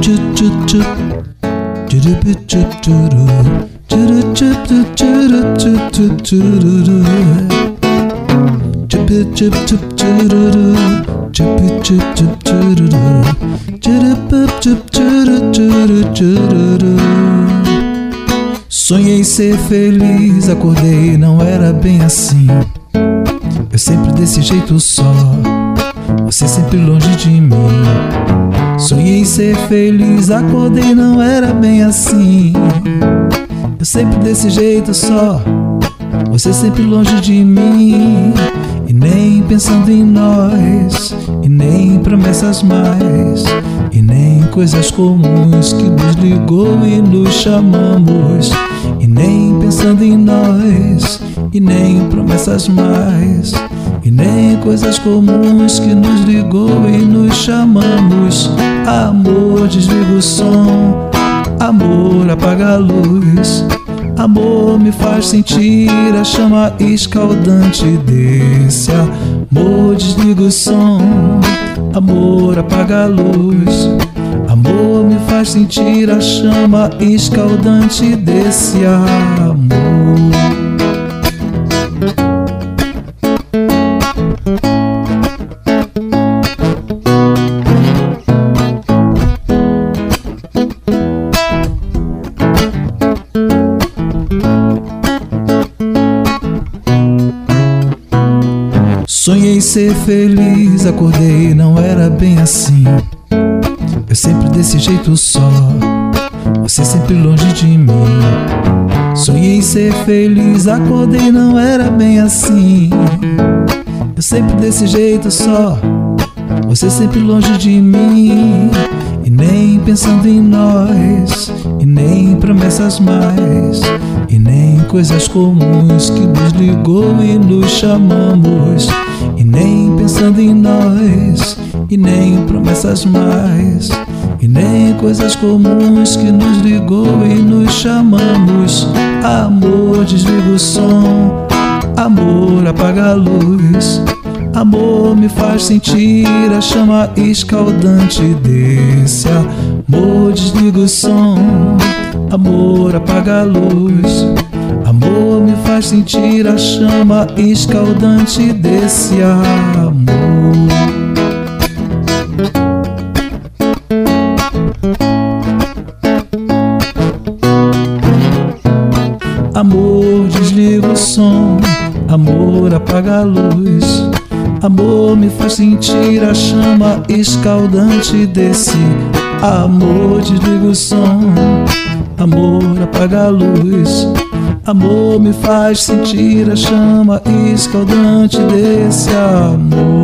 Sonhei ser feliz, acordei, não era bem assim. Eu sempre desse jeito só, você sempre longe de mim. Sonhei ser feliz, acordei, não era bem assim. Eu sempre desse jeito só, você sempre longe de mim. E nem pensando em nós, e nem promessas mais, e nem coisas comuns que nos ligou e nos chamamos. E nem pensando em nós, e nem promessas mais, e nem coisas comuns que nos ligou e nos chamamos. Amor, desliga o som, amor, apaga a luz. Amor, me faz sentir a chama escaldante desse amor. Desliga o som, amor, apaga a luz. Amor, me faz sentir a chama escaldante desse amor. Sonhei ser feliz, acordei, não era bem assim. Eu sempre desse jeito só, você sempre longe de mim. Sonhei ser feliz, acordei, não era bem assim. Eu sempre desse jeito só, você sempre longe de mim. E nem pensando em nós, e nem promessas mais, e nem coisas comuns que nos ligou e nos chamamos. E nem pensando em nós, e nem promessas mais, e nem coisas comuns que nos ligou e nos chamamos. Amor, desliga o som, amor, apaga a luz. Amor, me faz sentir a chama escaldante desse amor. Desliga o som, amor, apaga a luz. Amor, me faz sentir a chama escaldante desse amor. Amor, desliga o som, amor, apaga a luz. Amor, me faz sentir a chama escaldante desse amor. Desliga o som, amor, apaga a luz. Amor, me faz sentir a chama escaldante desse amor.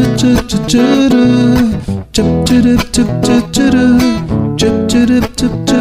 Chirp,